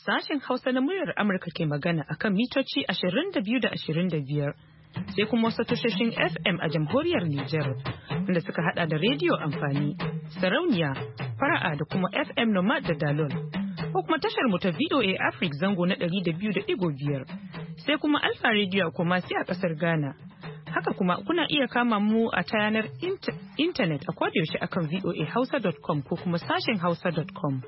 sashen Hausa na muryar Amurka ke magana akan mitoci 22 da 25. Sai kuma wasu tashoshin FM a jamhuriyar Nijar wanda suka hada da rediyo amfani, sarauniya, fara'a da kuma FM Nomad da Dalol. Ko kuma tashar mu ta VOA Africa zango na 200.5. Sai kuma Alfa Radio kuma sai a kasar Ghana. Haka kuma kuna iya kama mu a ta yanar intanet a kodayaushe akan voahausa.com ko kuma sashen hausa.com.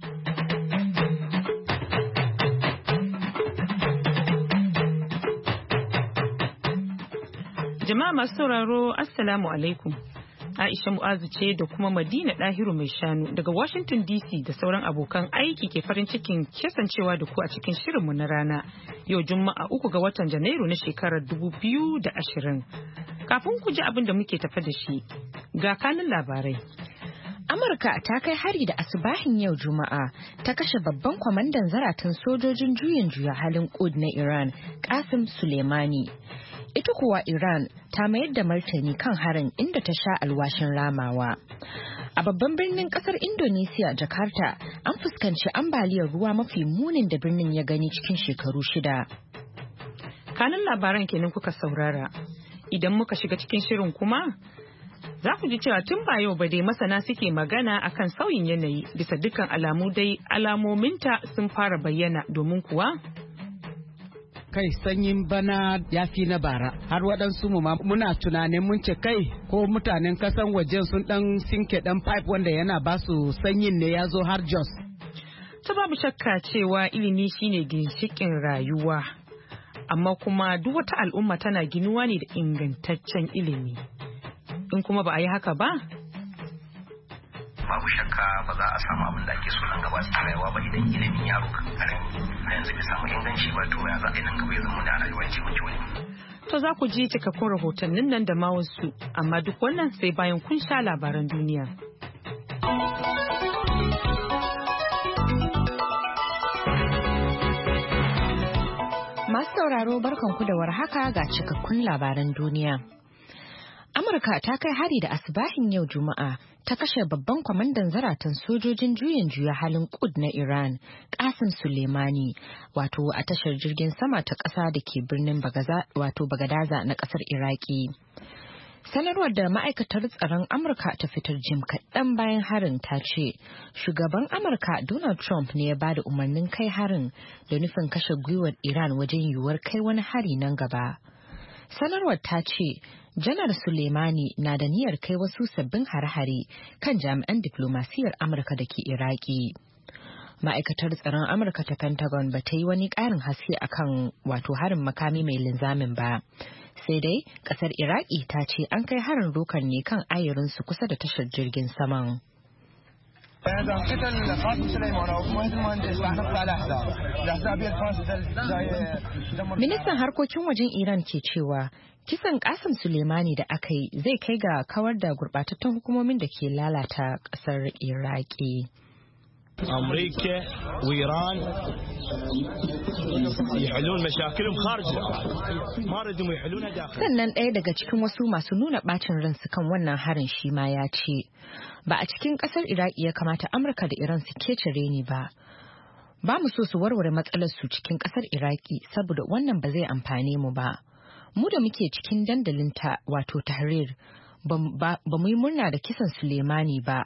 Jama'a masu sauraro, Assalamu alaikum. Aisha Mu'azu ce da kuma Madina Dahiru mai shanu daga Washington DC da sauran abokan aiki ke farin cikin kasancewa da ku a cikin shirinmu na rana yau Juma'a 3 ga watan Janairu na shekarar 2020. Kafin ku ji abin da muke tafa da shi, ga kanin labarai. Amurka ta kai hari da asubahin yau Juma'a ta kashe babban kwamandan zaratan sojojin juyin juya halin Quds na Iran, Qasim Soleimani. Ita kuwa Iran ta mayar da martani kan harin inda ta sha alwashin ramawa. A babban birnin kasar Indonesia, Jakarta, an fuskanci ambaliyar ruwa mafi munin da birnin ya gani cikin shekaru 6. Kanin labaran kenan kuka saurara. Idan muka shiga cikin shirin kuma, za ku ji cewa tun ba yau ba dai masana suke magana akan sauyin yanayi bisa dukkan alamu dai alamominta sun fara bayyana domin kuwa kai sanyin bana ya fi na bara har waɗansu mu ma muna tunanin mun ce kai ko mutanen kasan waje sun dan sinke dan pipe wanda yana ba su sanyin ne ya zo har Jos. Ta babu shakka cewa ilimi shine ginshikin rayuwa, amma kuma duk wata al'umma tana ginuwa ne da ingantaccen ilimi. In kuma ba a yi haka ba, babu shakka ba za a samu abin da ake so nan gaba cikin rayuwa ba idan ilimin yaro karami a yanzu bai samu inganci ba to ya za a yi nan gaba ya zama da rayuwar cikin wani. To za ku ji cikakkun rahotannin nan da ma wasu, amma duk wannan sai bayan kun sha labaran duniya. Masu sauraro barkanku da warhaka ga cikakkun labaran duniya. Amurka ta kai hari da asubahin yau Juma'a ta kashe babban kwamandan zaratan sojojin juyin juya halin Quds na Iran, Qasim Soleimani, wato a tashar jirgin sama ta ƙasa da ke birnin Bagadaza na ƙasar Iraki. Sanarwar da ma'aikatar tsaron Amurka ta fitar jim kaɗan bayan harin ta ce, shugaban Amurka Donald Trump ne ya bada umarnin kai harin da nufin kashe gwiwar Iran wajen yiwuwar kai wani hari nan gaba. Sanarwar ta ce, Janar Soleimani na da niyyar kai wasu sabbin hare-hare kan jami'an diplomasiyar Amurka da ke Iraki. Ma'aikatar tsaron Amurka ta Pentagon ba ta yi wani ƙarin haske akan wato harin makami mai linzamin ba. Sai dai ƙasar Iraki ta ce an kai harin rokan ne kan ayarinsu kusa da tashar jirgin saman. Ministan harkokin wajen Iran ke cewa kisan Qasim Soleimani da aka yi zai kai ga kawar da gurbatattun hukumomin da ke lalata ƙasar Iraki. أمريكا وإيران يحلون مشاكلهم خارج العراق ما ردوا يحلونها داخل. Sannan ɗaya daga cikin wasu masu nuna ɓacin ransu kan wannan harin shi ma ya ce, ba a cikin ƙasar Iraki ya kamata Amurka da Iran su kece reni ba. Ba mu so su warware matsalar su cikin ƙasar Iraki saboda wannan ba zai amfane mu ba. Mu da muke cikin dandalinta wato Tahrir ba mu yi murna da kisan Soleimani ba.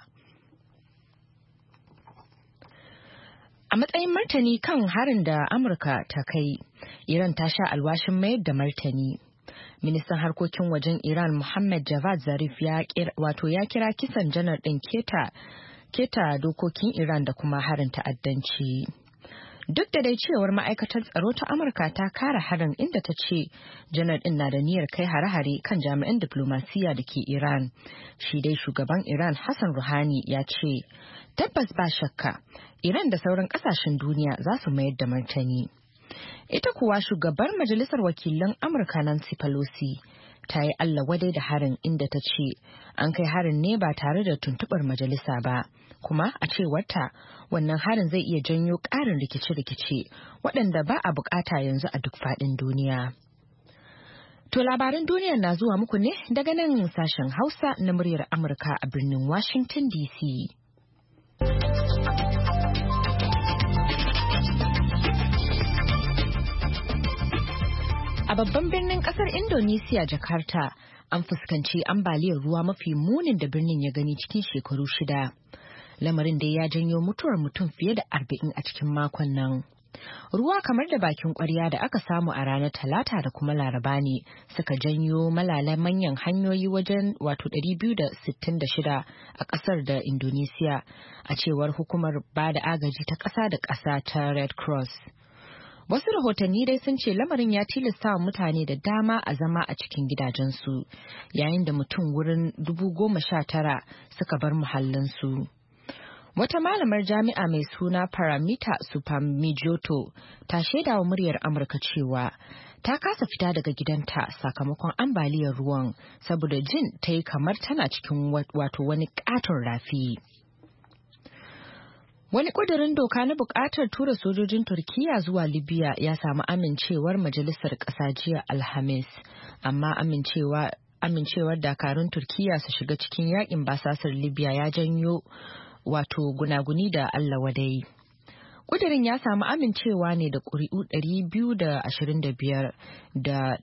A matsayin martani kan harin da Amurka ta kai, Iran ta sha alwashin mayar da martani. Ministan harkokin wajen Iran Mohammad Javad Zarif ya kira kisan janar ɗin keta dokokin Iran da kuma harin ta'addanci. Duk da dai cewar ma'aikatar tsaro ta Amurka ta kare harin inda ta ce janar ɗin na da niyyar kai hare-hare kan jami'an diplomasiya da ke Iran. Shi dai shugaban Iran Hassan Rouhani ya ce, tabbas ba shakka, Iran da sauran kasashen duniya za su mayar da martani. Ita kuwa shugabar Majalisar Wakilan Amurka Nancy Pelosi ta yi Allah wadai da harin inda ta ce an kai harin ne ba tare da tuntubar majalisa ba, kuma a cewarta wannan harin zai iya janyo ƙarin rikice-rikice waɗanda ba a bukata yanzu a duk faɗin duniya. To labaran duniyar na zuwa muku ne daga nan sashen Hausa na muryar Amurka a birnin Washington DC. A babban birnin kasar Indonesia, Jakarta, an fuskanci ambaliyar ruwa mafi munin da birnin ya gani cikin shekaru 6. Lamarin da ya janyo mutuwar mutum fiye da 40 a cikin makon nan. Ruwa kamar da bakin kwarya da aka samu a ranar Talata da kuma Laraba ne suka janyo malalan manyan hanyoyi wajen 266 a kasar da Indonesia, a cewar hukumar bada agaji ta ƙasa da ƙasa ta Red Cross. Wasu rahotanni dai sun ce lamarin ya tilasta wa mutane da dama a zama a cikin gidajensu, yayin da mutum wurin 19,000 suka bar muhallinsu. Wata malamar jami'a mai suna Paramita Supamijoto ta shaida wa muryar Amurka cewa ta kasa fita daga gidanta sakamakon ambaliyar ruwan saboda jin ta yi kamar tana cikin wani katon rafi. Wani ƙudurin doka na buƙatar tura sojojin Turkiyya zuwa Libya ya samu amincewar Majalisar Ƙasa jiya Alhamis, amma amincewar dakarun Turkiyya su shiga cikin yakin basasar Libya ya janyo gunaguni da Allah wadai. Ƙudurin ya samu amincewa ne da ƙuri'u 225 da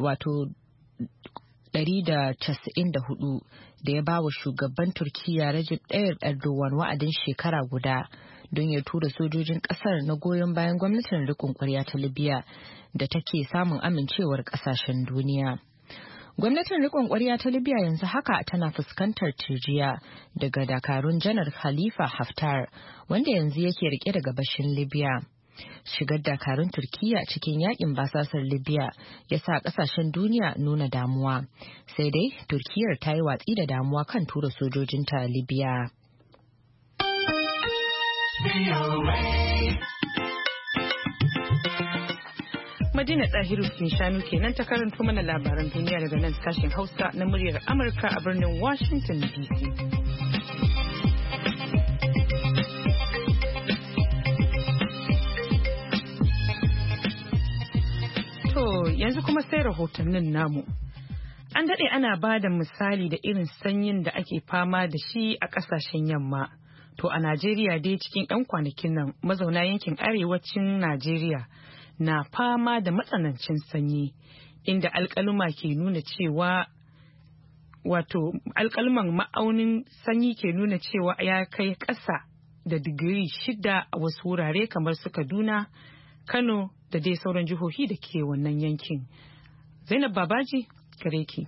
194 da ya ba wa shugaban Turkiyya Recep Tayyip Erdogan wa'adin shekara guda don ya tura sojojin ƙasar na goyon bayan gwamnatin riƙon ƙwarya ta Libya da take samun amincewar ƙasashen duniya. Gwamnatin riƙon ƙwarya ta Libya yanzu haka tana fuskantar tirjiya daga dakarun janar Khalifa Haftar, wanda yanzu yake rike da gabashin Libya. Shigar dakarun Turkiyya cikin yakin basasar Libya ya sa ƙasashen duniya nuna damuwa, sai dai Turkiyyar ta yi watsi da damuwa kan tura sojojinta Libya. Madina Tsahiru Shanu kenan ta karanto mana labaran duniya daga nan sashen Hausa na muryar Amurka a birnin Washington DC. To yanzu kuma sai rahotannin namu. An daɗe ana ba da misali da irin sanyin da ake fama da shi a ƙasashen yamma. To a Najeriya dai cikin 'yan kwanakin nan mazauna yankin arewacin Najeriya na fama da matsanancin sanyi, inda alƙaluma ke nuna cewa alƙaluman ma'aunin sanyi ke nuna cewa ya kai ƙasa da digiri 6 a wasu wurare kamar su Kaduna, Kano da dai sauran jihohi da ke wannan yankin. Zainab Babaji, gare ki.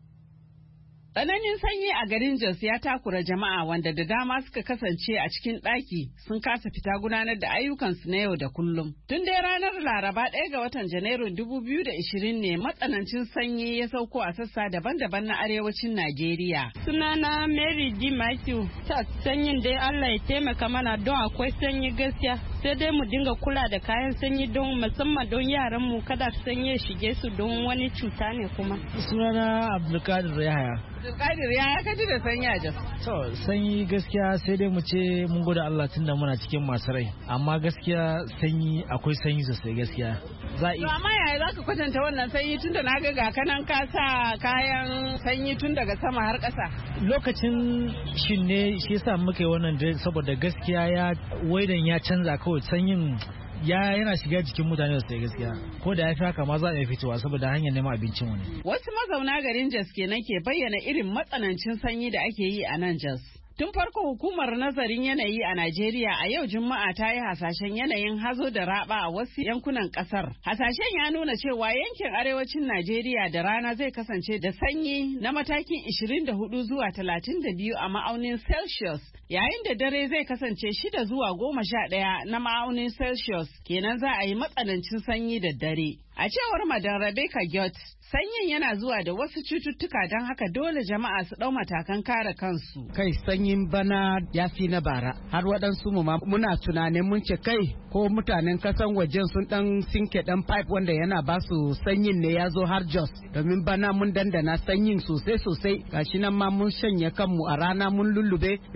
Tsananin sanyi a garin Jos ya takura jama'a wanda da dama suka kasance a cikin ɗaki sun kasa fita gudanar da ayyukansu na yau da kullum. Tun dai ranar Laraba 1 ga watan Janairun 2020 ne matsanancin sanyi ya sauko a sassa daban-daban na arewacin Najeriya. Sunana Mary D. Matthew, sanyin dai Allah ya taimaka mana don akwai sanyi gaskiya. Sai dai mu dinga kula da kayan sanyi don musamman don yaran mu kada sanyi ya shige su don wani cuta ne kuma. Sunana Abdulkadir Yahaya. Abdulkadir ya kaji da sanyi a Jos. To sanyi gaskiya sai dai mu ce mun gode Allah tunda muna cikin masu rai, amma gaskiya sanyi akwai sanyi sosai gaskiya. Amma yaya za ka kwatanta wannan sanyi tunda na ga kanan ka sa kayan sanyi tun daga sama har ƙasa? Lokacin shi ne shi yasa muka yi wannan saboda gaskiya waidan ya canza kawai sanyin yana shiga jikin mutane da gaskiya, ko da ya fi haka ma za a iya fitowa saboda hanyar neman abincin wani. Wasu mazauna garin Jos kenan ke bayyana irin matsanancin sanyi da ake yi a nan Jos. Tun farko hukumar nazarin yanayi a Najeriya a yau Juma'a ta yi hasashen yanayin hazo da raba a wasu yankunan kasar. Hasashen ya nuna cewa yankin arewacin Najeriya da rana zai kasance da sanyi na matakin 24 zuwa 32 a ma'aunin Celsius, yayin da dare zai kasance 6 zuwa 11 na ma'aunin Celsius, kenan za a yi matsanancin sanyi da dare. A cewar Madan Rebecca Gyot, sanyin yana zuwa da wasu cututtuka don haka dole jama'a su ɗau matakan kare kansu. Kai sanyin bana ya fi na bara, har waɗansu mu ma muna tunanin mun ce kai ko mutanen kasan wajen sun ɗan sinke ɗan pipe wanda yana ba su sanyin ne ya zo har Jos, domin bana mun dandana sanyin sosai gashi nan ma mun shanye kanmu a rana mun lullube domin sanyi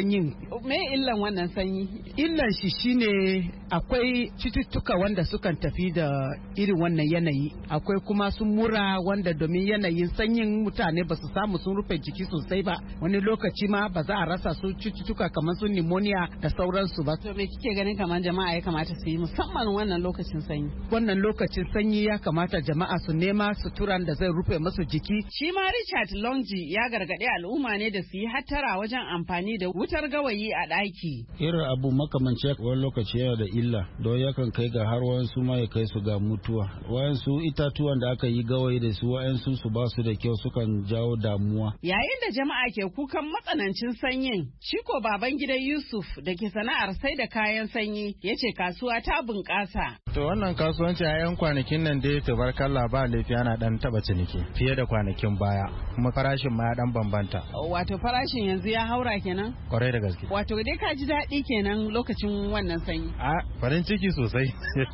sanyin. Me illan wannan sanyi? Illan shi shine akwai cututtuka wanda sukan tafi da irin wannan yanayi. Akwai kuma sun mura wanda domin yanayin sanyin mutane ba su samu sun rufe jiki sosai ba. Wani lokaci ma ba za a rasa su cututtuka kamar su pneumonia da sauransu ba. To me kike ganin kamar jama'a ya kamata su yi musamman wannan lokacin sanyi? Wannan lokacin sanyi ya kamata jama'a su nema suturan da zai rufe musu jiki. Shi ma Richard Longji ya gargaɗi al'umma ne da su yi hattara wajen amfani da wutar gawayi a ɗaki. Irin abu makamanci wani lokaci yana da illa don yakan kai ga har wayansu ma ya kai su ga mutuwa. Wayansu itatuwan da aka yi gawayi da su wayansu su ba su da kyau sukan jawo damuwa. Yayin da jama'a ke kukan matsanancin sanyin, shi ko baban gidan Yusuf da ke sana'ar sai da kayan sanyi ya ce kasuwa ta bunƙasa. To wannan kasuwanci a 'yan kwanakin nan dai tabarkalla ba laifi ana dan taba ciniki fiye da kwanakin baya kuma farashin ma ya dan bambanta. Wato farashin yanzu ya haura kenan? Kwarai da gaske. Wato dai ka ji daɗi kenan lokacin wannan sanyi? A farin ciki sosai.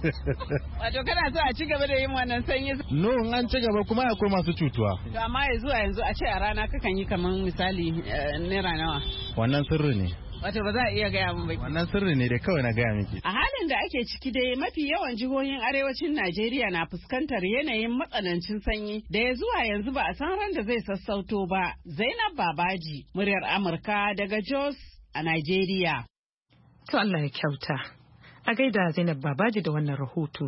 Wato kana so a ci gaba da yin wannan sanyi? No, in an ci gaba kuma akwai masu cutuwa. To amma yanzu a ce a rana kakan yi kaman misali naira nawa? Wannan sirri ne. Wato ba za a iya gaya min ba. Wannan sirri ne da kawai na gaya miki. A halin da ake ciki dai mafi yawan jihohin arewacin Najeriya na fuskantar yanayin matsanancin sanyi da ya zuwa yanzu ba a san ran da zai sassauto ba. Zainab Babaji, muryar Amurka daga Jos a Najeriya. To Allah ya kyauta. A gaida Zainab Babaji da wannan rahoto.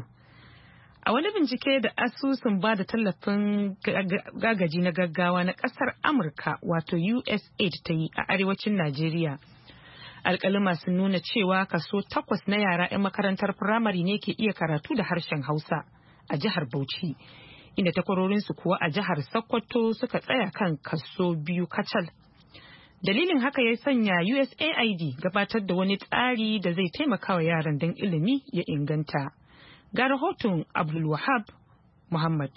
A wani bincike da asusun ba da tallafin gagaji na gaggawa na kasar Amurka wato USAID ta yi a arewacin Najeriya. Alƙalima sun nuna cewa kaso 8 na yara 'yan makarantar firamare ne ke iya karatu da harshen Hausa a jihar Bauchi, inda takwarorinsu kuwa a jihar Sokoto suka tsaya kan kaso 2 kacal. Dalilin haka ya sanya USAID gabatar da wani tsari da zai taimaka wa yaran don ilimi ya inganta. Ga rahoton Abdulwahab Muhammad.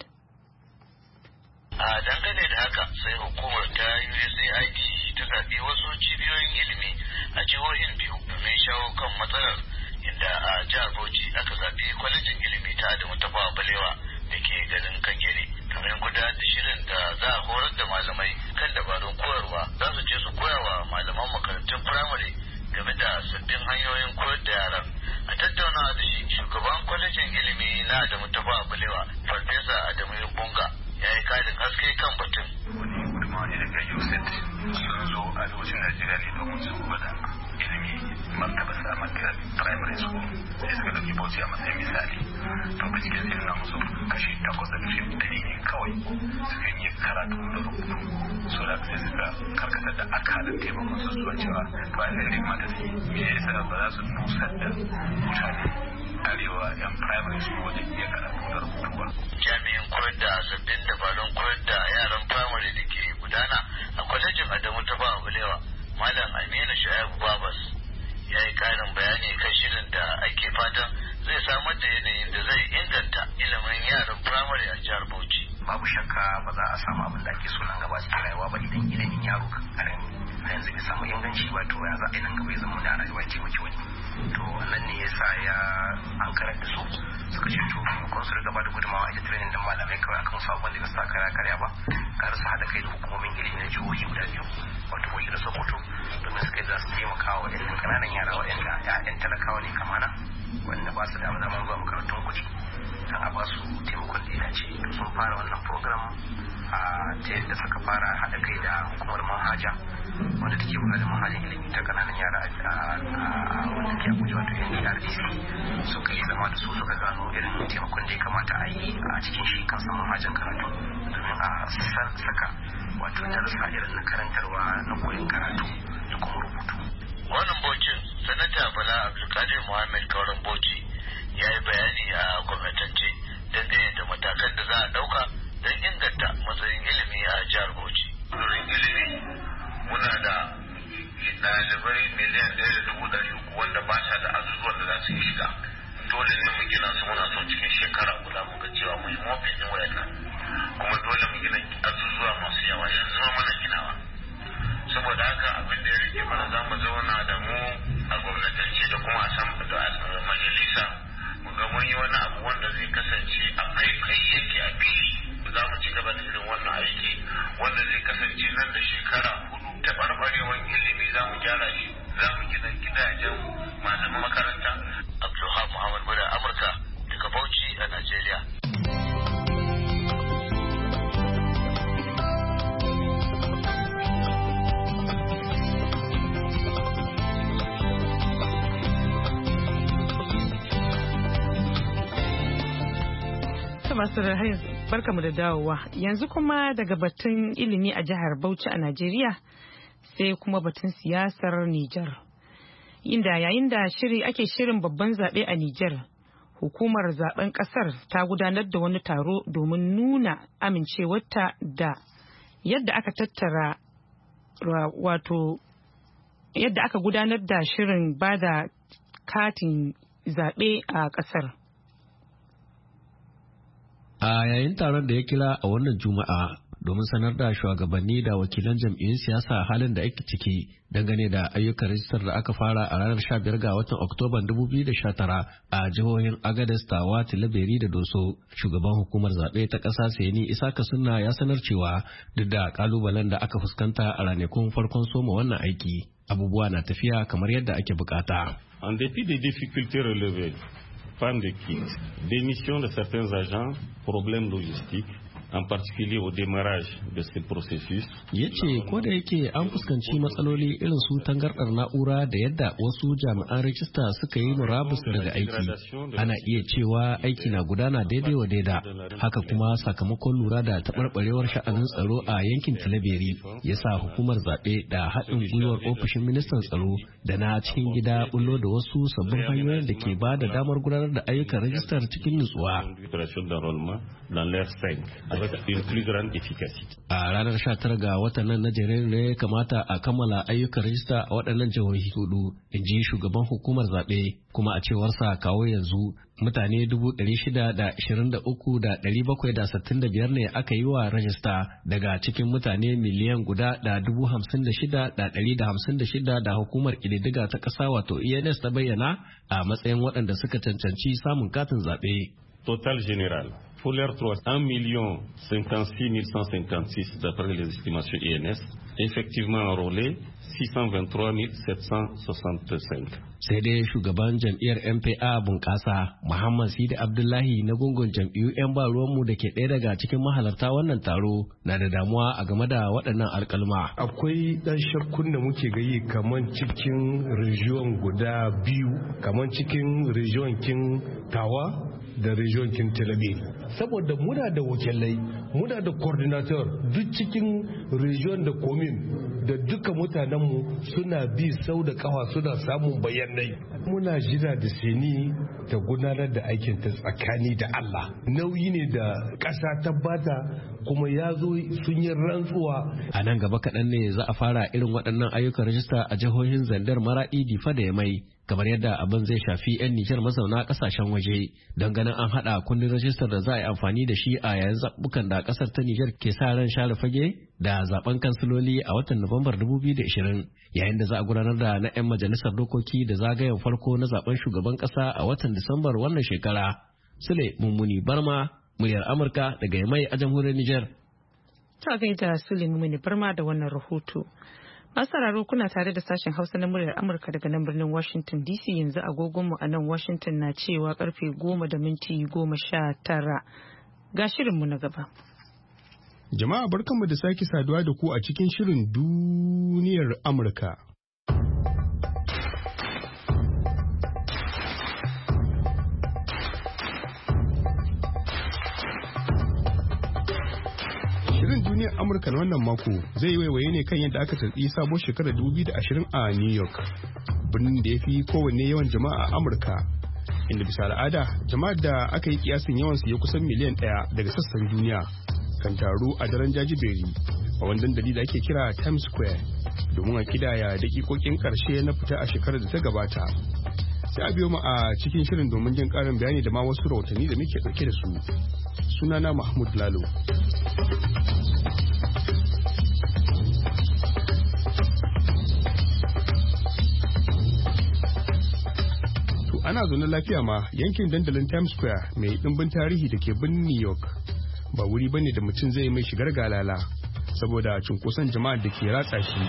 A dangane da haka sai hukumar ta USAID ta zaɓi wasu cibiyoyin ilimi a jihohin biyu domin shawo kan matsalar, inda a jihar Bauchi aka zaɓi kwalejin ilimi ta Adamu Tafawa Balewa da ke garin Kagere domin gudanar da shirin da za a horar da malamai kan dabarun koyarwa, za su je su koya wa malaman makarantun firamare game da sabbin hanyoyin koyar da yaran. A tattaunawa da shi, shugaban kwalejin ilimi na Adamu Tafawa Balewa, Farfesa Adamu Yabunga, ya yi ƙarin haske kan batun. Wani gudunmawa ne daga USAID sun zo arewacin Najeriya ne domin su gwada ilimi martaba samar da primary school, sai suka ɗauki Bauchi a matsayin misali. To binciken sai nuna musu kashi 8.5 ne kawai suka yi karatu da rubutu, so da sai suka karkatar da akalar taimakon su zuwa cewa ba a zai mata su yi me yasa ba za su nusar da mutane arewa yan primary school wajen iya karatu da rubutu ba. Jami'in koyar da sabbin dabarun koyar da yaran primary da ke gudana a kwalejin Adamu Tafawa Balewa, Malam Aminu Shu'aibu Babas, ya yi ƙarin bayani kan shirin da ake fatan zai samar da yanayin da zai inganta ilimin yaran primary a jihar Bauchi. Babu shakka ba za a samu abin da ake so nan gaba cikin rayuwa ba idan ilimin yaro karami a yanzu bai samu inganci ba, to ya za a yi nan gaba ya zama da rayuwa ce maki wani. To nan ne yasa ya an karar da su suka ce to kun su riga ba da gudunmawa a training din malamai kawai akan sabon da ba sa karya ba, kar su haɗa kai da hukumomin ilimi na jihohi guda biyu wato Bauchi da Sokoto domin su kai za su taimaka wa waɗannan ƙananan yara waɗanda ƴaƴan talakawa ne kamana wanda ba su da zaman zuwa makarantun kuɗi don a ba su taimakon da ya dace. To sun fara wannan program ta yadda suka fara haɗa kai da hukumar manhaja wanda take kula da manhajin ilimi ta ƙananan yara wanda ke Abuja wato NDRDC, suka yi zama da su suka gano irin taimakon da ya kamata a yi a cikin shi kansa manhajan karatu domin a saka wato darussa irin na karantarwa na koyon karatu da kuma rubutu. Wannan Bauchin, Sanata Bala Abdulkadir Muhammad Kauran Bauchi ya yi bayani a gwamnatance dangane da matakan da za a ɗauka don inganta matsayin ilimi a jihar Bauchi. Wurin ilimi muna da ɗalibai miliyan 1.300 wanda ba sa da azuzuwan da za su yi shiga. Dole ne mu gina su, muna son cikin shekara guda mu ga cewa mu yi mofin ɗin wayannan. Kuma dole mu gina azuzuwa masu yawa, yanzu ma mana ginawa. Saboda haka abin da ya rike mana za mu zauna da mu a gwamnatance da kuma a majalisa mu ga mun yi wani abu wanda zai kasance a kai yake a fili. Za mu ci gaba da irin wannan aiki wanda zai kasance nan da shekara 4 taɓarɓarewan ilimi za mu gyara shi masu barkamu da dawowa. Yanzu kuma daga batun ilimi a jihar Bauchi a Najeriya sai kuma batun siyasar Nijar. Inda yayin da ake shirin babban zaɓe a Nijar, hukumar zaben ƙasar ta gudanar da wani taro domin nuna amincewarta da yadda aka tattara yadda aka gudanar da shirin bada katin zaɓe a ƙasar. A yayin taron da ya kira a wannan Juma'a domin sanar da shugabanni da wakilan jam'iyyun siyasa halin da ake ciki dangane da ayyukan rajistar da aka fara a ranar 15 ga watan Oktoban 2019 a jihohin Agadez, Tawa, Tilaberi da Doso, shugaban hukumar zaɓe ta ƙasa Seni Isaka Sunna ya sanar cewa duk da kalubalen da aka fuskanta a ranakun farkon soma wannan aiki, abubuwa na tafiya kamar yadda ake bukata. En dépit des difficultés relevées, panne de kits, démission de certains agents, problèmes logistiques, en particulier au démarrage de ce processus. Ya ce ko da yake an fuskanci matsaloli irin su tangardar na'ura da yadda wasu jami'an rajista suka yi murabus daga aiki, ana iya cewa aiki na gudana daidai wa daida. Haka kuma sakamakon lura da taɓarɓarewar sha'anin tsaro a yankin Tilaberi ya sa hukumar zaɓe da haɗin gwiwar ofishin ministan tsaro da na cikin gida bullo da wasu sabbin hanyoyin da ke ba da damar gudanar da ayyukan rajistar cikin nutsuwa. A ranar 19 ga watan nan na Janairu ne ya kamata a kammala ayyukan rajista a waɗannan jihohi hudu, in ji shugaban hukumar zaɓe, kuma a cewarsa kawo yanzu mutane 623,765 ne aka yi wa rajista daga cikin mutane miliyan guda da 56,156 da hukumar ƙididdiga ta ƙasa wato ENS ta bayyana a matsayin waɗanda suka cancanci samun katin zaɓe. Total général. Folaire 3, 1,56,156 d'après les estimations INS, effectivement enrôlés 623,765. Sai dai shugaban jam'iyyar MPA bunƙasa Muhammad Sidi Abdullahi na gungun jam'iyyu 'yan ba ruwanmu da ke ɗaya daga cikin mahalarta wannan taro na da damuwa a game da waɗannan alƙalma. Akwai ɗan shakkun da muke gayi kamar cikin rijiyon guda biyu, kamar cikin rijiyon kin Tawa da region kin Tilaberi, saboda muna da wakilai, muna da coordinator duk cikin region da commune da duka mutanenmu suna bi sau da kafa suna samun bayanai. Muna jira da Seni ta gudanar da aikin ta tsakani da Allah. Nauyi ne da ƙasa ta bata kuma ya zo sun yi rantsuwa. A nan gaba kaɗan ne za a fara irin waɗannan ayyukan rajista a jihohin Zandar, Maraɗi, Difa da Yamai, kamar yadda abin zai shafi 'yan Nijar mazauna kasashen waje, don ganin an haɗa kundin rajistar da za a yi amfani da shi a yayin zaɓukan da ƙasar ta Nijar ke sa ran share fage da zaben kansiloli a watan Nuwambar 2020, yayin da za a gudanar da na 'yan majalisar dokoki da zagayen farko na zaben shugaban ƙasa a watan Disambar wannan shekara. Sule Mummuni Barma, muryar Amurka daga Yamai a jamhuriyar Nijar. Ta gaida Sule Mummuni Barma da wannan rahoto. Masu sauraro kuna tare da sashen Hausa na muryar Amurka daga nan birnin Washington DC. Yanzu agogonmu a nan Washington na cewa karfe 10:19. Ga shirinmu na gaba. Jama'a barkanmu da sake saduwa da ku a cikin shirin duniyar Amurka. Duniyar Amurka na wannan mako zai waiwaye ne kan yadda aka tarbi sabon shekarar 2020 a New York, birnin da ya fi kowanne yawan jama'a a Amurka, inda bisa al'ada jama'ar da aka yi kiyasin yawansu ya kusan miliyan 1 daga sassan duniya kan taru a daren jajiberi a wani dandali da ake kira Times Square domin a kidaya dakikokin karshe na fita a shekarar da ta gabata. Sai a biyo mu a cikin shirin domin jin karin bayani da ma wasu rahotanni da muke dauke da su. Sunana Mahmud Lalo. Ana zaune lafiya ma yankin dandalin Times Square mai ɗimbin tarihi da ke birnin New York ba wuri bane da mutum zai mai shigar galala saboda cunkoson jama'a da ke ratsa shi.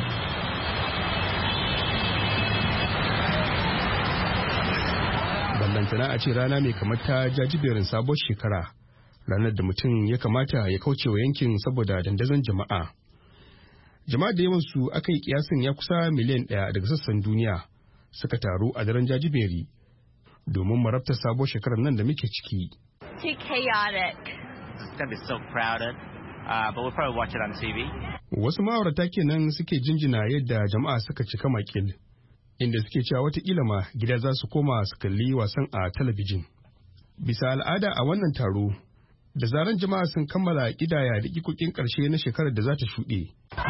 Ballantana a ce rana mai kamar ta jajiberin sabon shekara, ranar da mutum ya kamata ya kauce wa yankin saboda dandazon jama'a. Jama'a da yawansu aka yi kiyasin ya kusa miliyan 1 daga sassan duniya suka taru a daren jajiberi domin marabta sabon shekarar nan da muke ciki. Too chaotic. It's going to be so crowded, but we'll probably watch it on TV. Wasu ma'aurata kenan suke jinjina yadda jama'a suka cika makil, inda suke cewa watakila ma gida za su koma su kalli wasan a talabijin. Bisa al'ada a wannan taro, da zaran jama'a sun kammala kidaya dakikokin ƙarshe na shekarar da za ta shuɗe.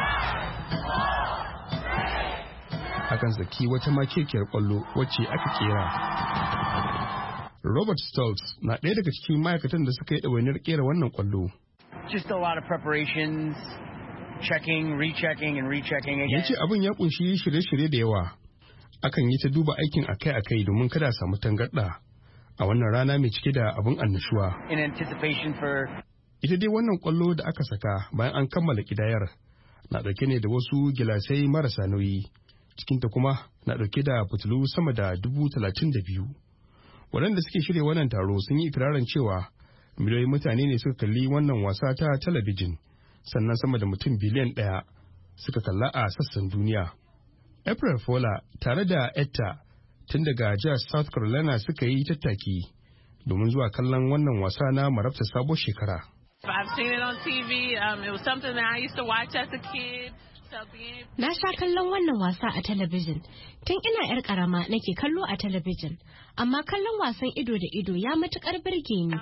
Akan saki wata makekiyar ƙwallo wacce aka kera. Robert Stoltz na ɗaya daga cikin ma'aikatan da suka yi ɗawainiyar kera wannan ƙwallo. Just a lot of preparations, checking, rechecking and rechecking again. Yace abin ya kunshi shirye-shirye da yawa. Akan yi ta duba aikin akai-akai domin kada a samu tangarɗa a wannan rana mai cike da abin annashuwa. In anticipation for Ita dai wannan ƙwallo da aka saka bayan an kammala kidayar na ɗauke ne da wasu gilasai marasa nauyi. Cikinta kuma na ɗauke da fitilu sama da 32,000. Waɗanda suke shirya wannan taro sun yi ikirarin cewa miliyoyin mutane ne suka kalli wannan wasa ta talabijin, sannan sama da mutum biliyan 1 suka kalla a sassan duniya. April Fola tare da Etta tun daga jihar South Carolina suka yi tattaki domin zuwa kallon wannan wasa na marabta sabuwar shekara. I've seen it on TV. It was something that I used to watch as a kid. Na sha kallon wannan wasa a talabijin. Tun ina 'yar karama nake kallo a talabijin. Amma kallon wasan ido da ido ya matukar birge ni.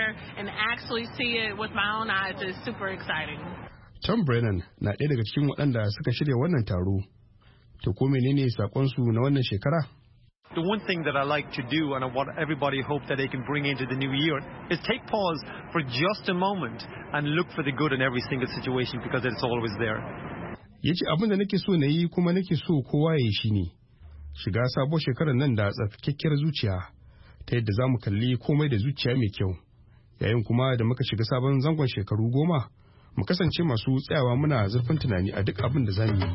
Tom Brennan na ɗaya daga cikin waɗanda suka shirya wannan taro. To ko menene sakonsu na wannan shekara? The one thing that I like to do and what everybody hope that they can bring into the new year is take pause for just a moment and look for the good in every single situation because it's always there. Ya ce abin da nake so na yi kuma nake so kowa ya yi shi ne, shiga sabuwar shekarar nan da tsarkakekkiyar zuciya ta yadda za mu kalli komai da zuciya mai kyau, yayin kuma da muka shiga sabon zangon shekaru 10 mu kasance masu tsayawa muna zurfin tunani a duk abin da za mu yi.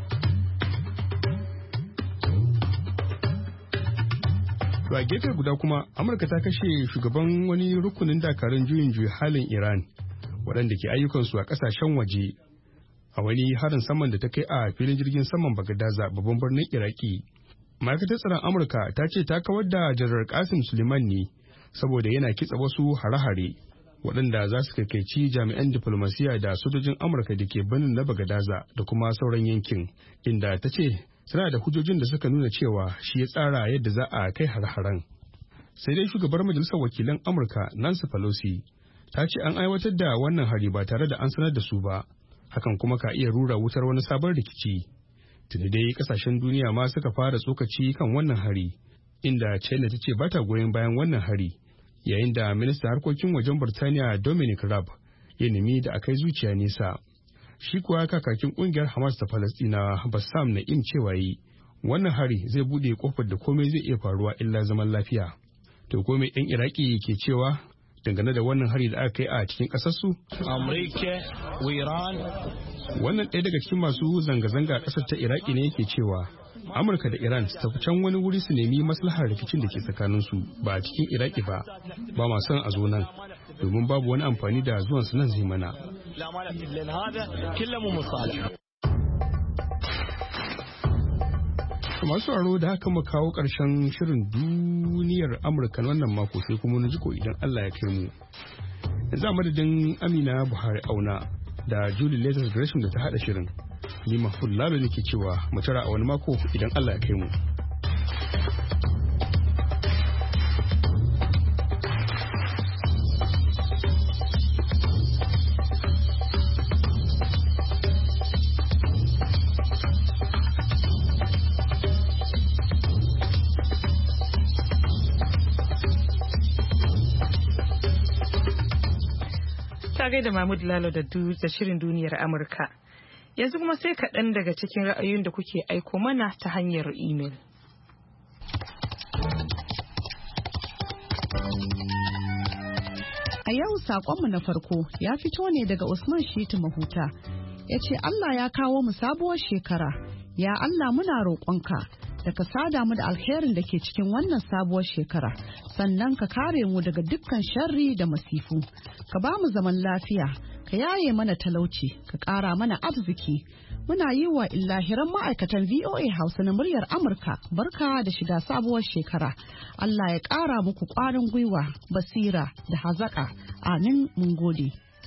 A gefe guda kuma Amurka ta kashe shugaban wani rukunin dakarun juyin juya halin Iran waɗanda ke ayyukansu a ƙasashen waje a wani harin saman da ta kai a filin jirgin saman Bagadaza babban birnin Iraki. Ma'aikatar tsaron Amurka ta ce ta kawar da Janar Qasim Suleiman ne saboda yana kitsa wasu hare-hare waɗanda za su kaikaici jami'an diflomasiyya da sojojin Amurka da ke birnin na Bagadaza da kuma sauran yankin, inda ta ce suna da hujjojin da suka nuna cewa shi ya tsara yadda za a kai har-haren. Sai dai shugabar majalisar wakilan Amurka Nancy Pelosi ta ce an aiwatar da wannan hari ba tare da an sanar da su ba, hakan kuma ka iya rura wutar wani sabon rikici. Tuni dai kasashen duniya ma suka fara tsokaci kan wannan hari, inda China ta ce ba ta goyon bayan wannan hari, yayin da ministan harkokin wajen Birtaniya Dominic Raab ya nemi da akai zuciya nesa. Shi kuwa kakakin kungiyar Hamas ta Falastina Bassam Na'im cewa yi wannan hari zai bude kofar da komai zai iya faruwa illa zaman lafiya. To komai yan Iraki ke cewa dangane da wannan hari da aka kai a cikin ƙasarsu? Amurka, Iran. Wannan ɗaya daga cikin masu zanga-zanga a ƙasar ta Iraki ne yake cewa Amurka da Iran su tafi can wani wuri su nemi maslahar rikicin da ke tsakaninsu ba a cikin Iraki ba ma son a zo nan domin babu wani amfani da zuwan su nan zai mana. Masu aro da haka mu kawo ƙarshen shirin duniyar Amurka wannan mako sai kuma na jiko idan Allah ya kai mu. Yanzu a madadin Amina Buhari Auna da Julie Letters Gresham da ta haɗa shirin. Ni Mahfud Lalo nake cewa mu tara a wani mako idan Allah ya kai mu. da Mahmud Lalo da shirin duniyar Amurka. Yanzu kuma sai kaɗan daga cikin ra'ayoyin da kuke aiko mana ta hanyar imel. A yau saƙonmu na farko ya fito ne daga Usman Shitu Mahuta. Ya ce Allah ya kawo mu sabuwar shekara. Ya Allah muna roƙonka da ka sada mu da alherin da ke cikin wannan sabuwar shekara. Sannan ka kare mu daga dukkan sharri da masifu. Ka ba mu zaman lafiya, ka yaye mana talauci, ka ƙara mana arziki. Muna yi wa illahiran ma'aikatan VOA Hausa na muryar Amurka barka da shiga sabuwar shekara. Allah ya ƙara muku ƙwarin gwiwa, basira da hazaƙa. Amin, mun gode.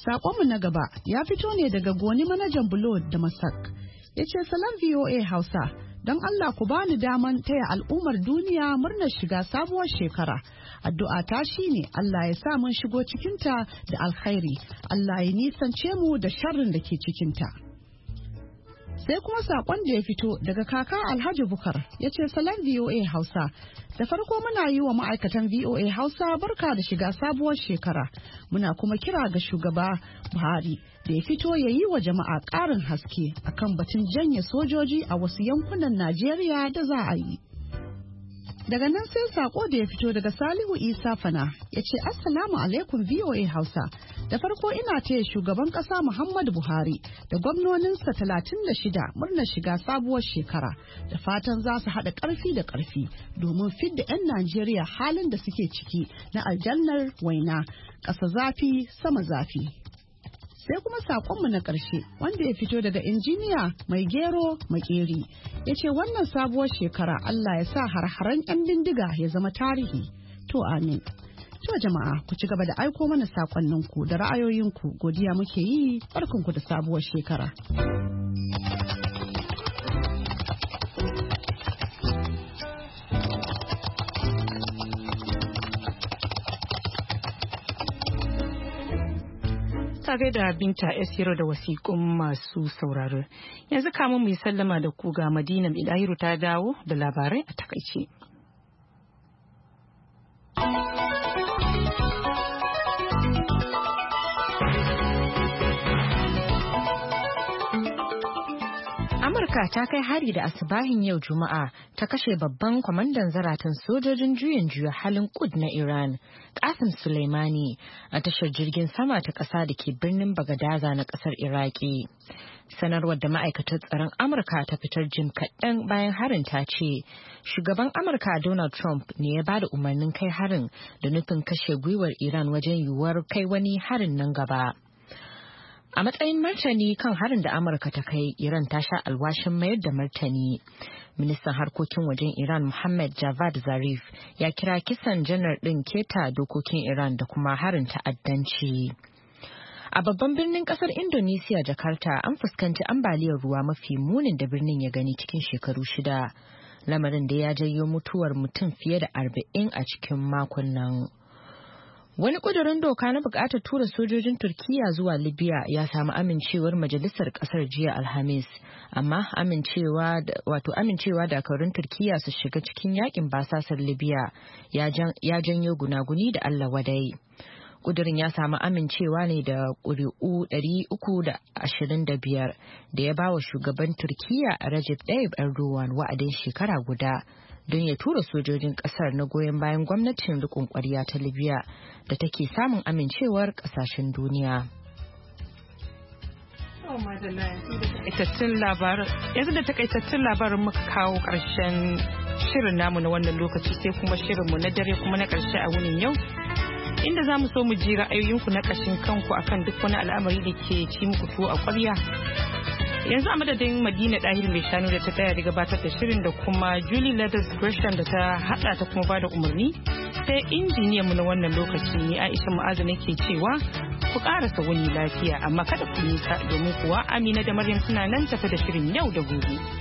Sakonmu na gaba ya fito ne daga Goni manajan Bulo da Masak. Ya ce salam VOA Hausa, don Allah ku bani daman taya al'ummar duniya murnar shiga sabuwar shekara. Addu'a ta shine Allah ya sa mun shigo cikinta da alkhairi, Allah ya nisance mu da sharrin da ke cikinta. Sai kuma sakon da ya fito daga kaka Alhaji Bukar ya ce salam VOA Hausa, da farko muna yi wa ma'aikatan VOA Hausa barka da shiga sabuwar shekara. Muna kuma kira ga shugaba Buhari da ya fito ya yi wa jama'a ƙarin haske akan batun janye sojoji a wasu yankunan Najeriya da za a yi. Daga nan sai sako da ya fito daga Salihu Isa Fana ya ce Assalamu alaikum VOA Hausa. Da farko ina taya shugaban ƙasa Muhammadu Buhari da gwamnoninsa 36 murnar shiga sabuwar shekara. Da fatan za su haɗa ƙarfi da ƙarfi domin fidda 'yan Najeriya halin da suke ciki na aljannar waina, ƙasa zafi, sama zafi. Sai kuma sakonmu na ƙarshe wanda ya fito daga injiniya Mai Gero Makeri ya ce wannan sabuwar shekara Allah ya sa har-haren 'yan bindiga ya zama tarihi. To amin. To jama'a ku ci gaba da aiko mana sakonninku da ra'ayoyinku, godiya muke yi, barkanku da sabuwar shekara. Tare da Binta Esiro da wasiƙun masu sauraro. Yanzu kamun mu yi sallama da ku ga Madina Idahiru ta dawo da labarai a takaice. Amurka ta kai hari da asibahin yau Juma'a ta kashe babban kwamandan zaratan sojojin juya halin Kud na Iran, Qasim Soleimani, a tashar jirgin sama ta ƙasa da ke birnin Bagadaza na ƙasar Iraki. Sanarwar da ma'aikatar tsaron Amurka ta fitar jim kaɗan bayan harin ta ce, shugaban Amurka Donald Trump ne ya bada umarnin kai harin da nufin kashe gwiwar Iran wajen yiwuwar kai wani harin nan gaba. A matsayin martani kan harin da Amurka ta kai, Iran ta sha alwashin mayar da martani. Ministan harkokin wajen Iran Mohammad Javad Zarif ya kira kisan janar ɗin keta dokokin Iran da kuma harin ta'addanci. A babban birnin kasar Indonesia, Jakarta, an fuskanci ambaliyar ruwa mafi munin da birnin ya gani cikin shekaru 6. Lamarin da ya janyo mutuwar mutum fiye da 40 a cikin makon nan. Wani ƙudurin doka na buƙatar tura sojojin Turkiyya zuwa Libya ya samu amincewar majalisar ƙasar jiya Alhamis, amma amincewa dakarun Turkiyya su shiga cikin yakin basasar Libya ya janyo gunaguni da Allah wadai. Ƙudurin ya samu amincewa ne da ƙuri'u 325 da ya bawa shugaban Turkiyya Recep Tayyip Erdogan wa'adin shekara guda don ya tura sojojin kasar na goyon bayan gwamnatin rikon kwarya ta Libya da take samun amincewar kasashen duniya. Yanzu da takaitattun labarin muka kawo ƙarshen shirin namu na wannan lokaci, sai kuma shirinmu na dare kuma na ƙarshe a wunin yau, inda za mu so mu ji ra'ayoyinku na ƙashin kanku akan duk wani al'amari da ke ci muku tuwo a ƙwarya. Yanzu a madadin Madina Dahir mai shanu da ta tsaya da gabatar da shirin da kuma Julie Leathers Gresham da ta hada ta kuma bada umarni, sai injiniyan mu na wannan lokaci ne Aisha Mu'azu nake cewa ku karasa wuni lafiya, amma kada ku nisa domin kuwa Amina da Maryam suna nan tafe da shirin yau da gobe.